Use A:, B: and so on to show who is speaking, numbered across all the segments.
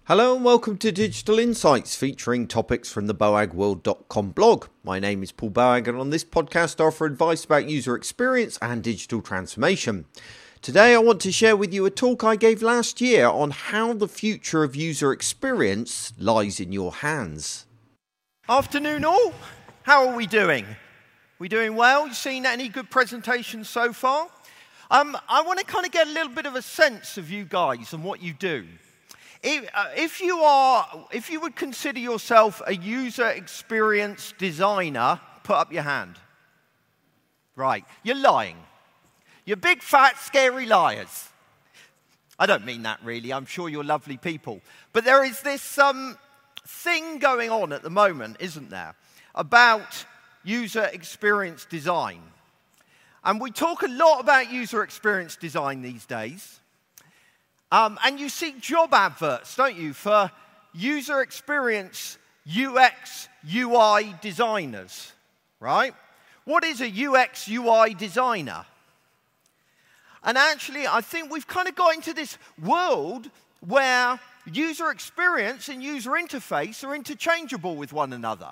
A: Hello and welcome to Digital Insights, featuring topics from the boagworld.com blog. My name is Paul Boag, and on this podcast I offer advice about user experience and digital transformation. Today I want to share with you a talk I gave last year on how the future of user experience lies in your hands.
B: Afternoon all, how are we doing? We doing well? You seen any good presentations so far? I want to kind of get a little bit of a sense of you guys and what you do. If you would consider yourself a user experience designer, put up your hand. Right, you're lying. You're big, fat, scary liars. I don't mean that really, I'm sure you're lovely people. But there is this thing going on at the moment, isn't there, about user experience design. And we talk a lot about user experience design these days. And you see job adverts, don't you, for user experience UX, UI designers, right? What is a UX, UI designer? And actually, I think we've kind of got into this world where user experience and user interface are interchangeable with one another.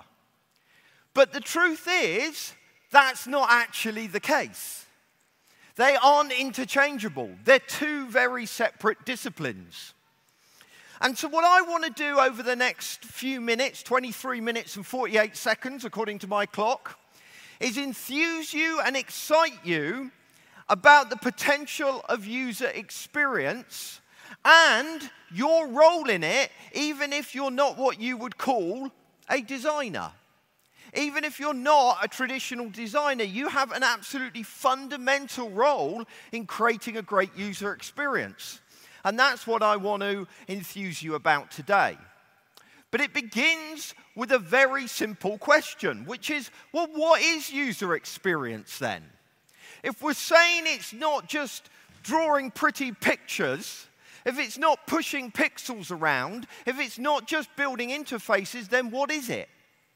B: But the truth is, that's not actually the case. They aren't interchangeable. They're two very separate disciplines. And so what I want to do over the next few minutes, 23 minutes and 48 seconds according to my clock, is enthuse you and excite you about the potential of user experience and your role in it, even if you're not what you would call a designer. Even if you're not a traditional designer, you have an absolutely fundamental role in creating a great user experience. And that's what I want to enthuse you about today. But it begins with a very simple question, which is, well, what is user experience then? If we're saying it's not just drawing pretty pictures, if it's not pushing pixels around, if it's not just building interfaces, then what is it?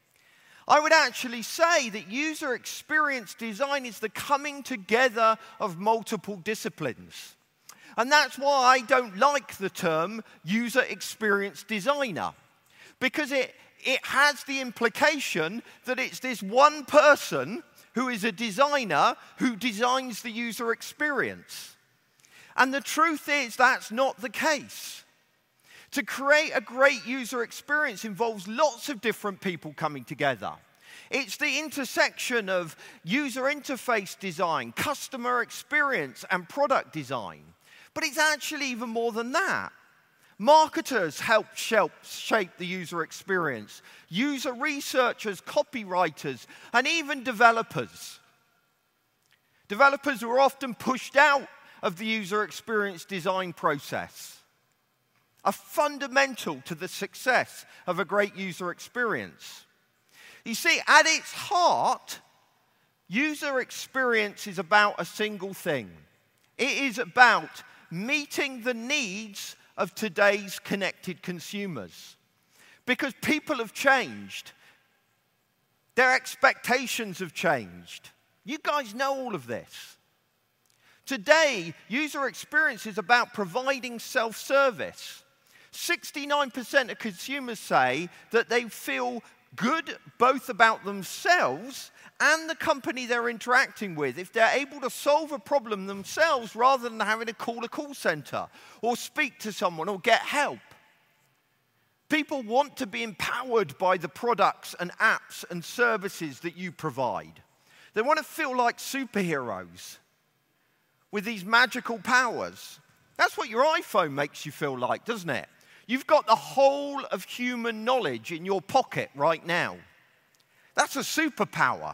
B: I would actually say that user experience design is the coming together of multiple disciplines. And that's why I don't like the term user experience designer, because it has the implication that it's this one person who is a designer who designs the user experience. And the truth is that's not the case. To create a great user experience involves lots of different people coming together. It's the intersection of user interface design, customer experience, and product design. But it's actually even more than that. Marketers help shape the user experience, user researchers, copywriters, and even developers. Developers are often pushed out of the user experience design process, are fundamental to the success of a great user experience. You see, at its heart, user experience is about a single thing. It is about meeting the needs of today's connected consumers. Because people have changed. Their expectations have changed. You guys know all of this. Today, user experience is about providing self-service. 69% of consumers say that they feel good both about themselves and the company they're interacting with if they're able to solve a problem themselves rather than having to call a call center or speak to someone or get help. People want to be empowered by the products and apps and services that you provide. They want to feel like superheroes with these magical powers. That's what your iPhone makes you feel like, doesn't it? You've got the whole of human knowledge in your pocket right now. That's a superpower.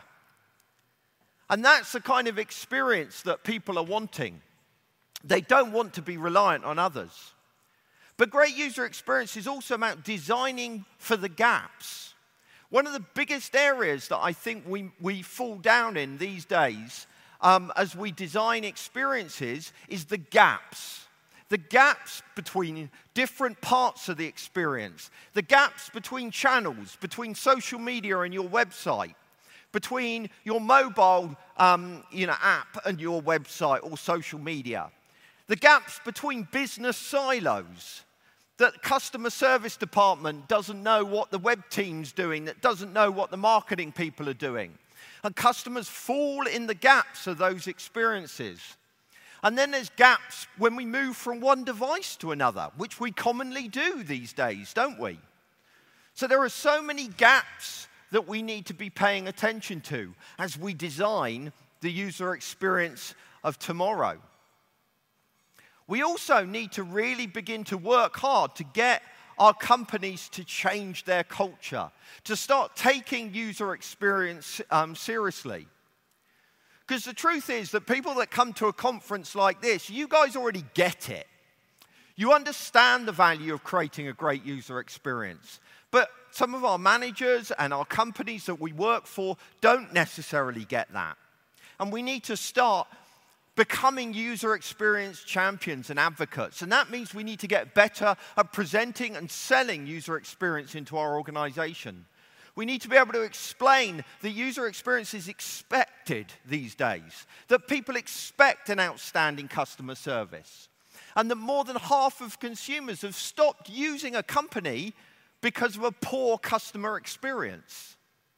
B: And that's the kind of experience that people are wanting. They don't want to be reliant on others. But great user experience is also about designing for the gaps. One of the biggest areas that I think we fall down in these days as we design experiences is the gaps. The gaps between different parts of the experience. The gaps between channels, between social media and your website. Between your mobile app and your website or social media. The gaps between business silos. That customer service department doesn't know what the web team's doing, that doesn't know what the marketing people are doing. And customers fall in the gaps of those experiences. And then there's gaps when we move from one device to another, which we commonly do these days, don't we? So there are so many gaps that we need to be paying attention to as we design the user experience of tomorrow. We also need to really begin to work hard to get our companies to change their culture, to start taking user experience seriously. Because the truth is that people that come to a conference like this, you guys already get it. You understand the value of creating a great user experience. But some of our managers and our companies that we work for don't necessarily get that. And we need to start becoming user experience champions and advocates. And that means we need to get better at presenting and selling user experience into our organization. We need to be able to explain that user experience is expected these days, that people expect an outstanding customer service, and that more than half of consumers have stopped using a company because of a poor customer experience.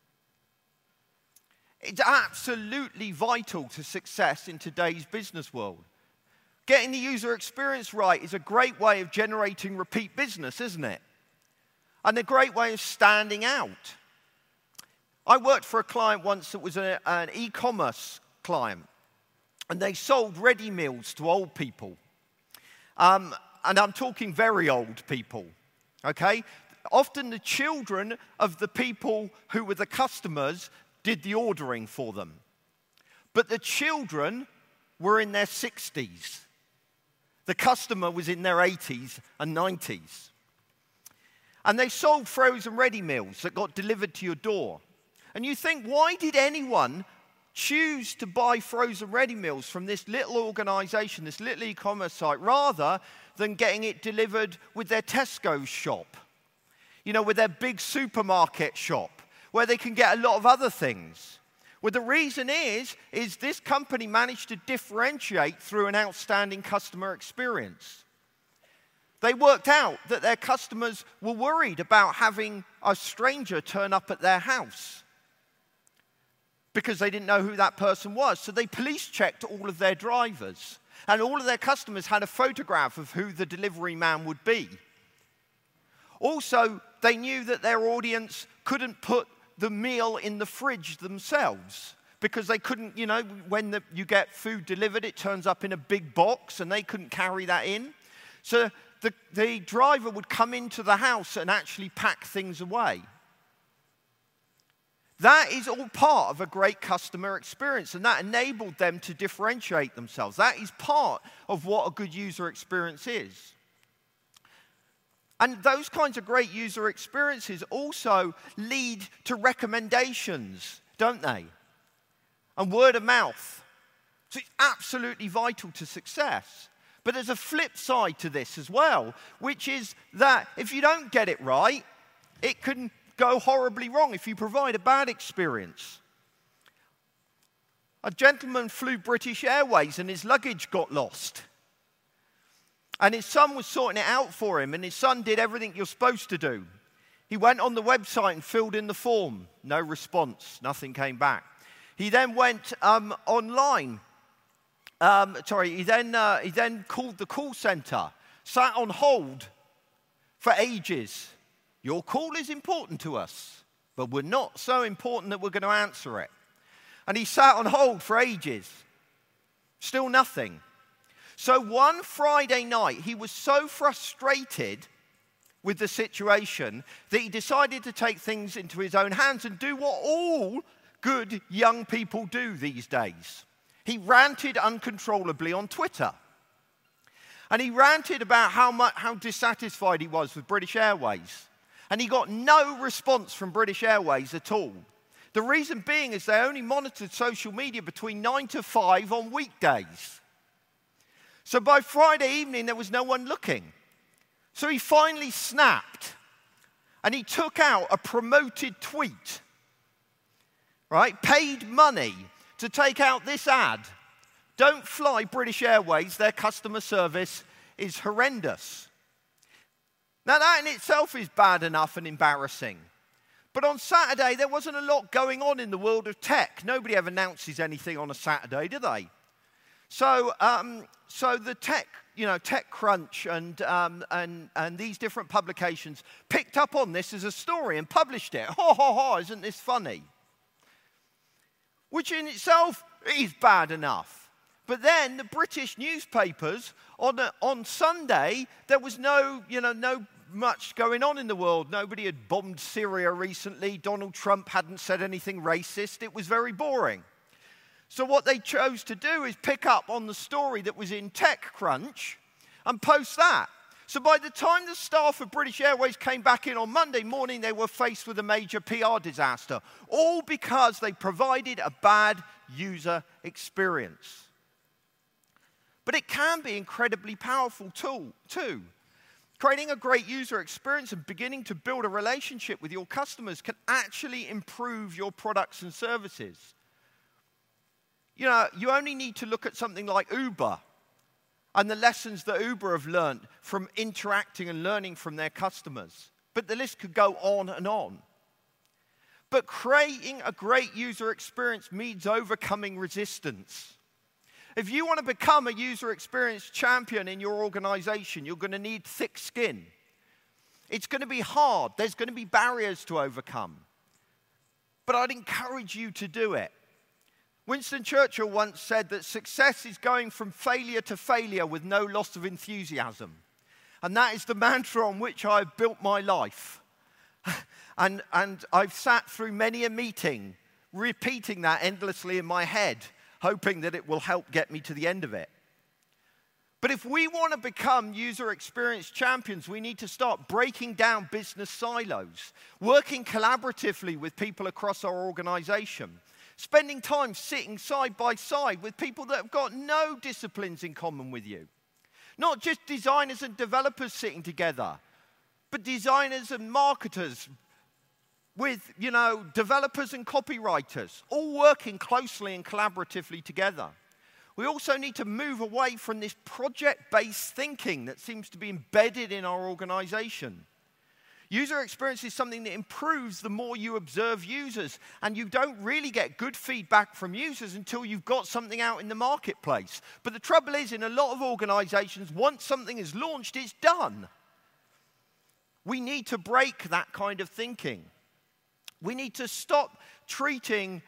B: It's absolutely vital to success in today's business world. Getting the user experience right is a great way of generating repeat business, isn't it? And a great way of standing out. I worked for a client once that was an e-commerce client, and they sold ready meals to old people. And I'm talking very old people, okay? Often the children of the people who were the customers did the ordering for them. But the children were in their 60s. The customer was in their 80s and 90s. And they sold frozen ready meals that got delivered to your door. And you think, why did anyone choose to buy frozen ready meals from this little organization, this little e-commerce site, rather than getting it delivered with their Tesco's shop? You know, with their big supermarket shop, where they can get a lot of other things. Well, the reason is this company managed to differentiate through an outstanding customer experience. They worked out that their customers were worried about having a stranger turn up at their house because they didn't know who that person was. So they police checked all of their drivers, and all of their customers had a photograph of who the delivery man would be. Also, they knew that their audience couldn't put the meal in the fridge themselves because they couldn't, you know, when you get food delivered, it turns up in a big box and they couldn't carry that in. So the driver would come into the house and actually pack things away. That is all part of a great customer experience, and that enabled them to differentiate themselves. That is part of what a good user experience is. And those kinds of great user experiences also lead to recommendations, don't they? And word of mouth. So it's absolutely vital to success. But there's a flip side to this as well, which is that if you don't get it right, it can go horribly wrong if you provide a bad experience. A gentleman flew British Airways and his luggage got lost. And his son was sorting it out for him, and his son did everything you're supposed to do. He went on the website and filled in the form. No response. Nothing came back. He then went online. He then called the call center, sat on hold for ages. Your call is important to us, but we're not so important that we're going to answer it. And he sat on hold for ages. Still nothing. So one Friday night, he was so frustrated with the situation that he decided to take things into his own hands and do what all good young people do these days. He ranted uncontrollably on Twitter. And he ranted about how dissatisfied he was with British Airways. And he got no response from British Airways at all. The reason being is they only monitored social media between 9 to 5 on weekdays. So by Friday evening, there was no one looking. So he finally snapped, and he took out a promoted tweet, right? Paid money to take out this ad. Don't fly British Airways, their customer service is horrendous. Now, that in itself is bad enough and embarrassing. But on Saturday, there wasn't a lot going on in the world of tech. Nobody ever announces anything on a Saturday, do they? So the TechCrunch and these different publications picked up on this as a story and published it. Ha, ha, ha, isn't this funny? Which in itself is bad enough. But then the British newspapers, on Sunday, there was no much going on in the world. Nobody had bombed Syria recently. Donald Trump hadn't said anything racist. It was very boring. So what they chose to do is pick up on the story that was in TechCrunch and post that. So by the time the staff of British Airways came back in on Monday morning, they were faced with a major PR disaster, all because they provided a bad user experience. But it can be incredibly powerful tool too. Creating a great user experience and beginning to build a relationship with your customers can actually improve your products and services. You only need to look at something like Uber and the lessons that Uber have learned from interacting and learning from their customers. But the list could go on and on. But creating a great user experience means overcoming resistance. If you want to become a user experience champion in your organization, you're going to need thick skin. It's going to be hard. There's going to be barriers to overcome. But I'd encourage you to do it. Winston Churchill once said that success is going from failure to failure with no loss of enthusiasm. And that is the mantra on which I've built my life. and I've sat through many a meeting, repeating that endlessly in my head, hoping that it will help get me to the end of it. But if we want to become user experience champions, we need to start breaking down business silos, working collaboratively with people across our organization, spending time sitting side by side with people that have got no disciplines in common with you. Not just designers and developers sitting together, but designers and marketers with, developers and copywriters, all working closely and collaboratively together. We also need to move away from this project-based thinking that seems to be embedded in our organization. User experience is something that improves the more you observe users, and you don't really get good feedback from users until you've got something out in the marketplace. But the trouble is, in a lot of organizations, once something is launched, it's done. We need to break that kind of thinking. We need to stop treating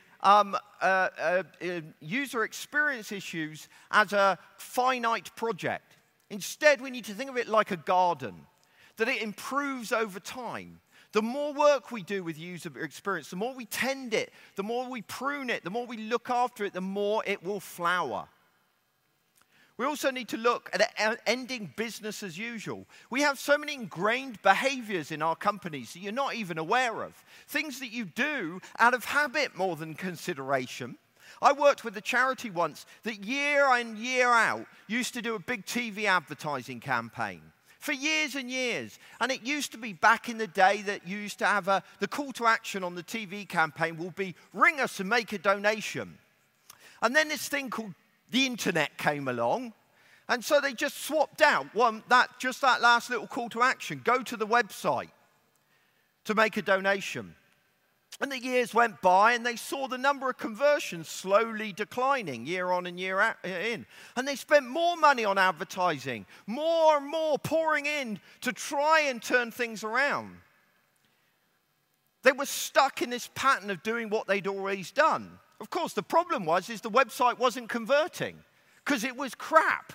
B: user experience issues as a finite project. Instead, we need to think of it like a garden, that it improves over time. The more work we do with user experience, the more we tend it, the more we prune it, the more we look after it, the more it will flower. We also need to look at ending business as usual. We have so many ingrained behaviors in our companies that you're not even aware of. Things that you do out of habit more than consideration. I worked with a charity once that year in, year out used to do a big TV advertising campaign for years and years. And it used to be back in the day that you used to have the call to action on the TV campaign will be, ring us and make a donation. And then this thing called the internet came along, and so they just swapped out that last little call to action. Go to the website to make a donation. And the years went by, and they saw the number of conversions slowly declining year on and year in. And they spent more money on advertising, more and more pouring in to try and turn things around. They were stuck in this pattern of doing what they'd always done. Of course, the problem was the website wasn't converting because it was crap.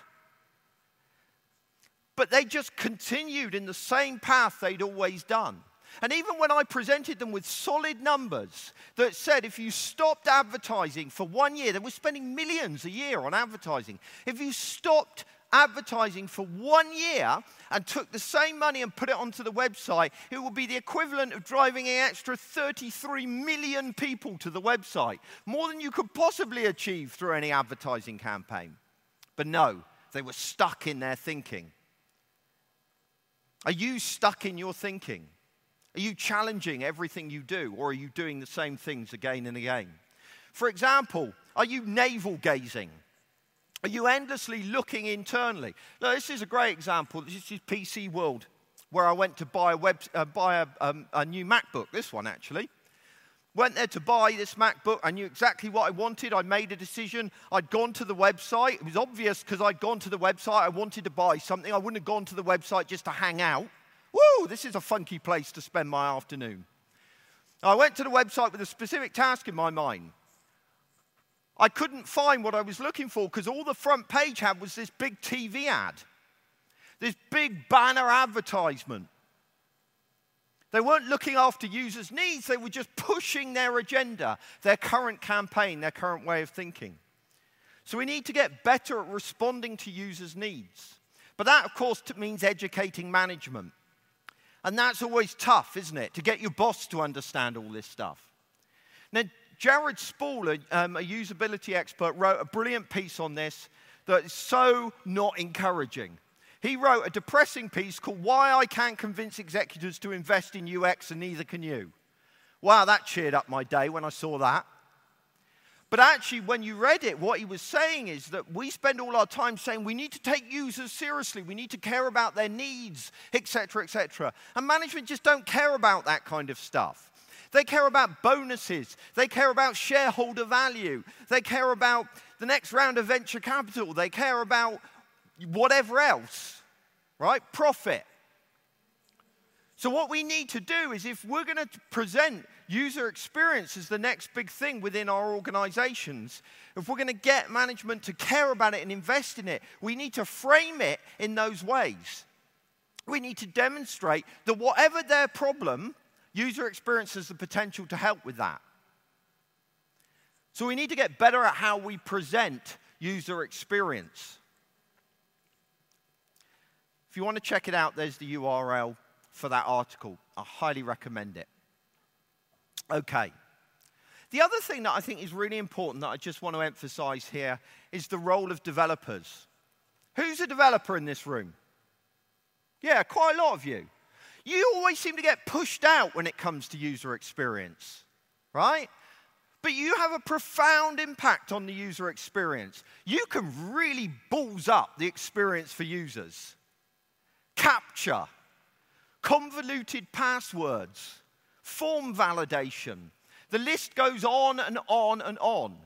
B: But they just continued in the same path they'd always done. And even when I presented them with solid numbers that said if you stopped advertising for 1 year, they were spending millions a year on advertising. If you stopped advertising for 1 year and took the same money and put it onto the website, it would be the equivalent of driving an extra 33 million people to the website, more than you could possibly achieve through any advertising campaign. But no, they were stuck in their thinking. Are you stuck in your thinking? Are you challenging everything you do, or are you doing the same things again and again? For example, are you navel-gazing? Are you endlessly looking internally? Now, this is a great example. This is PC World where I went to buy a new MacBook, this one actually. Went there to buy this MacBook. I knew exactly what I wanted. I made a decision. I'd gone to the website. It was obvious because I'd gone to the website. I wanted to buy something. I wouldn't have gone to the website just to hang out. Woo, this is a funky place to spend my afternoon. I went to the website with a specific task in my mind. I couldn't find what I was looking for because all the front page had was this big TV ad, this big banner advertisement. They weren't looking after users' needs. They were just pushing their agenda, their current campaign, their current way of thinking. So we need to get better at responding to users' needs. But that, of course, means educating management. And that's always tough, isn't it, to get your boss to understand all this stuff. Now, Jared Spall, a usability expert, wrote a brilliant piece on this that is so not encouraging. He wrote a depressing piece called Why I Can't Convince Executives to Invest in UX and Neither Can You. Wow, that cheered up my day when I saw that. But actually, when you read it, what he was saying is that we spend all our time saying we need to take users seriously, we need to care about their needs, etc., etc. And management just don't care about that kind of stuff. They care about bonuses. They care about shareholder value. They care about the next round of venture capital. They care about whatever else, right? Profit. So what we need to do is if we're going to present user experience as the next big thing within our organizations, if we're going to get management to care about it and invest in it, we need to frame it in those ways. We need to demonstrate that whatever their problem, user experience has the potential to help with that. So we need to get better at how we present user experience. If you want to check it out, there's the URL for that article. I highly recommend it. Okay. The other thing that I think is really important that I just want to emphasize here is the role of developers. Who's a developer in this room? Yeah, quite a lot of you. You always seem to get pushed out when it comes to user experience, right? But you have a profound impact on the user experience. You can really balls up the experience for users. Capture, convoluted passwords, form validation. The list goes on and on and on.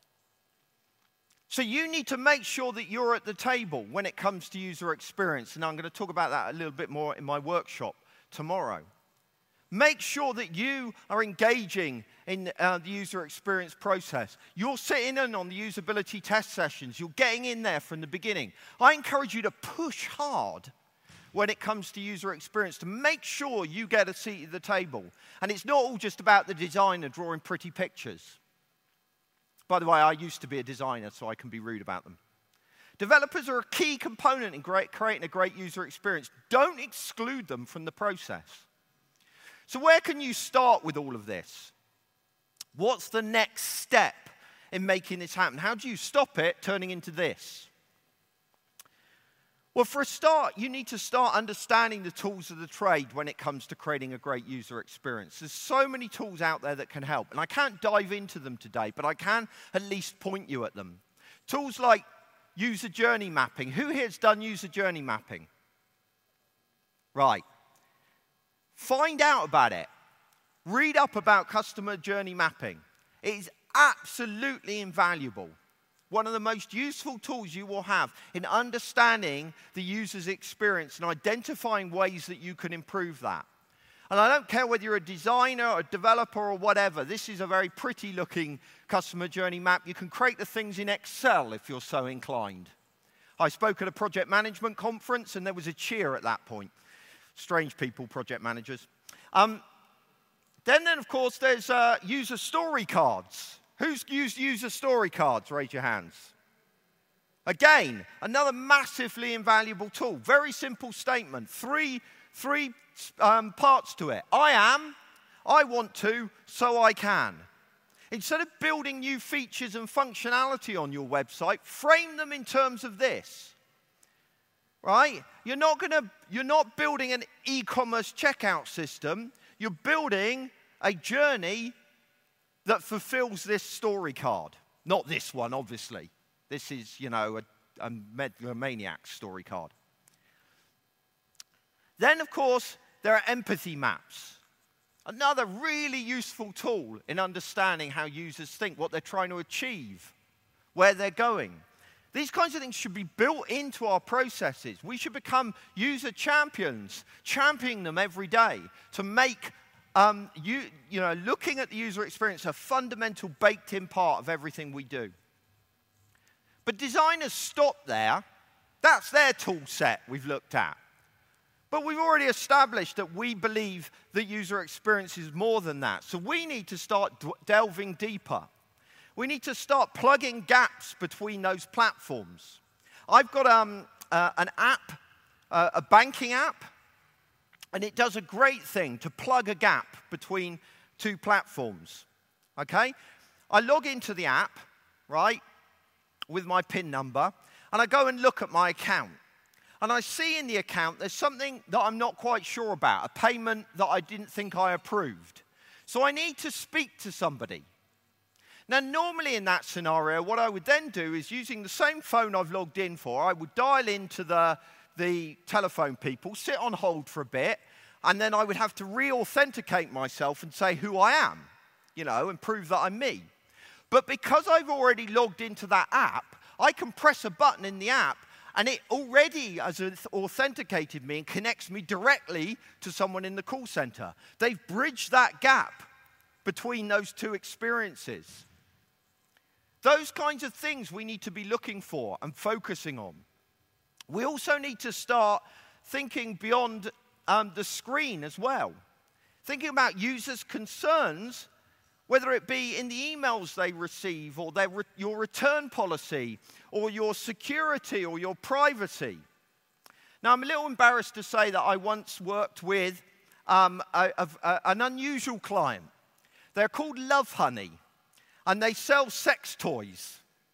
B: So you need to make sure that you're at the table when it comes to user experience. And I'm going to talk about that a little bit more in my workshop tomorrow. Make sure that you are engaging in the user experience process. You're sitting in on the usability test sessions. You're getting in there from the beginning. I encourage you to push hard when it comes to user experience, to make sure you get a seat at the table. And it's not all just about the designer drawing pretty pictures. By the way, I used to be a designer, so I can be rude about them. Developers are a key component in creating a great user experience. Don't exclude them from the process. So where can you start with all of this? What's the next step in making this happen? How do you stop it turning into this? Well, for a start, you need to start understanding the tools of the trade when it comes to creating a great user experience. There's so many tools out there that can help, and I can't dive into them today, but I can at least point you at them. Tools like user journey mapping. Who here has done user journey mapping? Right. Find out about it. Read up about customer journey mapping. It is absolutely invaluable. One of the most useful tools you will have in understanding the user's experience and identifying ways that you can improve that. And I don't care whether you're a designer or a developer or whatever. This is a very pretty looking customer journey map. You can create the things in Excel if you're so inclined. I spoke at a project management conference and there was a cheer at that point. Strange people, project managers. Then, of course, there's user story cards. Who's used user story cards? Raise your hands. Again, another massively invaluable tool. Very simple statement. Three parts to it. I am, I want to, so I can. Instead of building new features and functionality on your website, frame them in terms of this. Right? You're not building an e-commerce checkout system. You're building a journey that fulfills this story card. Not this one, obviously. This is, a megalomaniac story card. Then, of course, there are empathy maps. Another really useful tool in understanding how users think, what they're trying to achieve, where they're going. These kinds of things should be built into our processes. We should become user champions, championing them every day to make looking at the user experience a fundamental baked-in part of everything we do. But designers stop there. That's their tool set we've looked at. But we've already established that we believe that user experience is more than that. So we need to start delving deeper. We need to start plugging gaps between those platforms. I've got an app, a banking app, and it does a great thing to plug a gap between two platforms. Okay? I log into the app, right, with my PIN number, and I go and look at my account. And I see in the account there's something that I'm not quite sure about, a payment that I didn't think I approved. So I need to speak to somebody. Now, normally in that scenario, what I would then do is, using the same phone I've logged in for, I would dial into the telephone people, sit on hold for a bit, and then I would have to re-authenticate myself and say who I am, and prove that I'm me. But because I've already logged into that app, I can press a button in the app, and it already has authenticated me and connects me directly to someone in the call center. They've bridged that gap between those two experiences. Those kinds of things we need to be looking for and focusing on. We also need to start thinking beyond the screen as well. Thinking about users' concerns, whether it be in the emails they receive, or your return policy, or your security, or your privacy. Now, I'm a little embarrassed to say that I once worked with an unusual client. They're called Lovehoney, and they sell sex toys.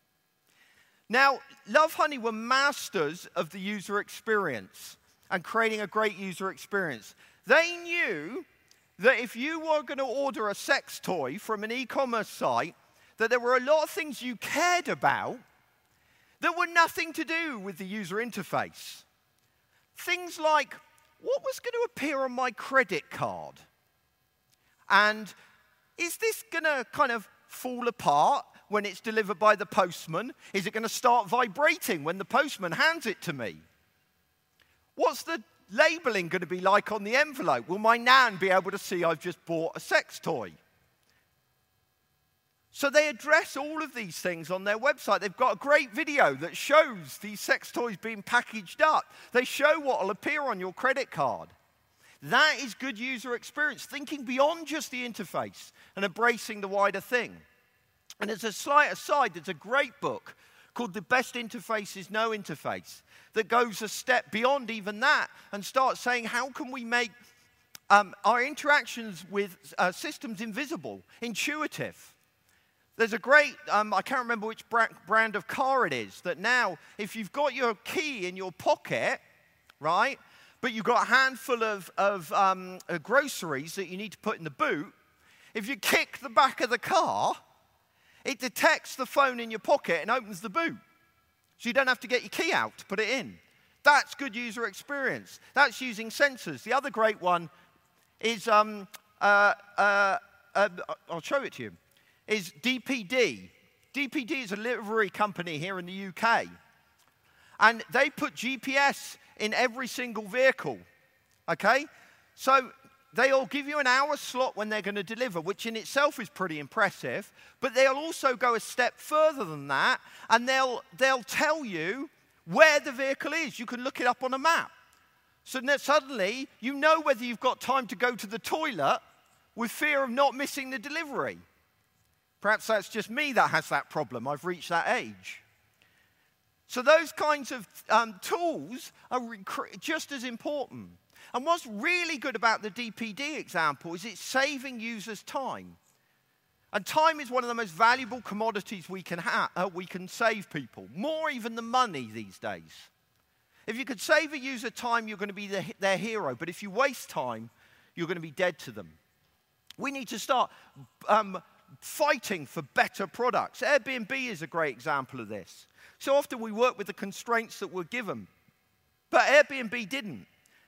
B: Now, Lovehoney were masters of the user experience and creating a great user experience. They knew that if you were going to order a sex toy from an e-commerce site, that there were a lot of things you cared about that were nothing to do with the user interface. Things like, what was going to appear on my credit card? And is this going to kind of fall apart when it's delivered by the postman? Is it going to start vibrating when the postman hands it to me? What's the labeling going to be like on the envelope? Will my nan be able to see I've just bought a sex toy? So they address all of these things on their website. They've got a great video that shows these sex toys being packaged up. They show what will appear on your credit card. That is good user experience, thinking beyond just the interface and embracing the wider thing. And as a slight aside, there's a great book called The Best Interface is No Interface that goes a step beyond even that and starts saying, how can we make our interactions with systems invisible, intuitive? There's a great, I can't remember which brand of car it is, that now if you've got your key in your pocket, right, but you've got a handful of groceries that you need to put in the boot, if you kick the back of the car, it detects the phone in your pocket and opens the boot. So you don't have to get your key out to put it in. That's good user experience. That's using sensors. The other great one is, I'll show it to you, is DPD. DPD is a livery company here in the UK. And they put GPS in every single vehicle, okay? So they'll give you an hour slot when they're going to deliver, which in itself is pretty impressive, but they'll also go a step further than that, and they'll tell you where the vehicle is. You can look it up on a map. So then suddenly, you know whether you've got time to go to the toilet with fear of not missing the delivery. Perhaps that's just me that has that problem. I've reached that age. So those kinds of tools are just as important. And what's really good about the DPD example is it's saving users time. And time is one of the most valuable commodities we can save people, more even than money these days. If you could save a user time, you're going to be their hero. But if you waste time, you're going to be dead to them. We need to start fighting for better products. Airbnb is a great example of this. So often we work with the constraints that we're given, but Airbnb didn't.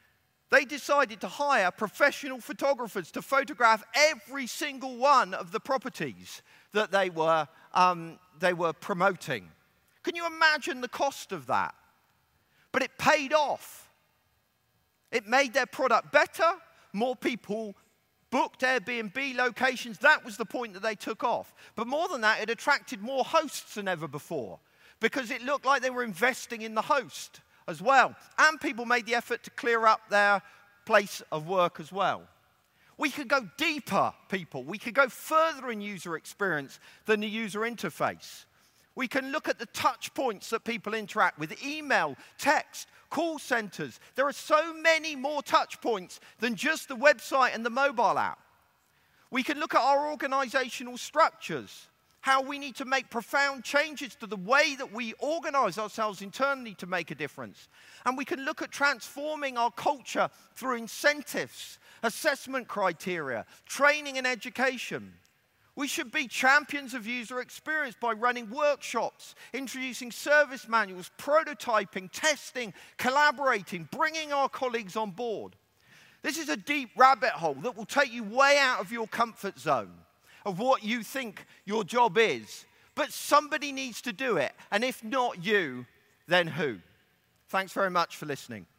B: They decided to hire professional photographers to photograph every single one of the properties that they were promoting. Can you imagine the cost of that? But it paid off. It made their product better. More people booked Airbnb locations. That was the point that they took off. But more than that, it attracted more hosts than ever before because it looked like they were investing in the host as well. And people made the effort to clear up their place of work as well. We could go deeper, people. We could go further in user experience than the user interface. We can look at the touch points that people interact with, email, text, call centers. There are so many more touch points than just the website and the mobile app. We can look at our organizational structures, how we need to make profound changes to the way that we organize ourselves internally to make a difference. And we can look at transforming our culture through incentives, assessment criteria, training and education. We should be champions of user experience by running workshops, introducing service manuals, prototyping, testing, collaborating, bringing our colleagues on board. This is a deep rabbit hole that will take you way out of your comfort zone of what you think your job is. But somebody needs to do it. And if not you, then who? Thanks very much for listening.